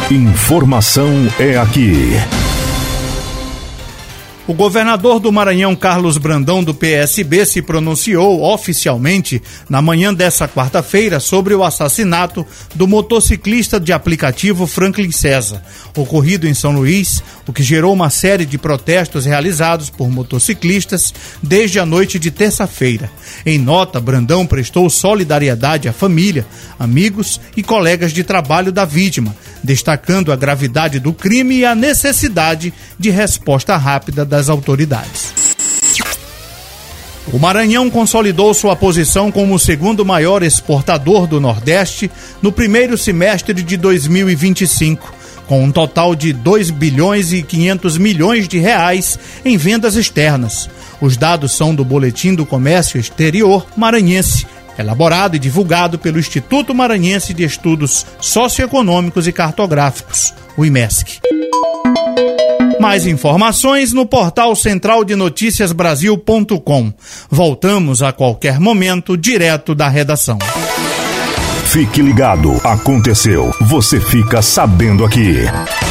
Informação é aqui. O governador do Maranhão, Carlos Brandão, do PSB, se pronunciou oficialmente na manhã dessa quarta-feira sobre o assassinato do motociclista de aplicativo Franklin César, ocorrido em São Luís, o que gerou uma série de protestos realizados por motociclistas desde a noite de terça-feira. Em nota, Brandão prestou solidariedade à família, amigos e colegas de trabalho da vítima, destacando a gravidade do crime e a necessidade de resposta rápida das autoridades. O Maranhão consolidou sua posição como o segundo maior exportador do Nordeste no primeiro semestre de 2025, com um total de 2 bilhões e 500 milhões de reais em vendas externas. Os dados são do Boletim do Comércio Exterior Maranhense, elaborado e divulgado pelo Instituto Maranhense de Estudos Socioeconômicos e Cartográficos, o IMESC. Mais informações no portal centraldenoticiasbrasil.com. Voltamos a qualquer momento, direto da redação. Fique ligado, aconteceu, você fica sabendo aqui.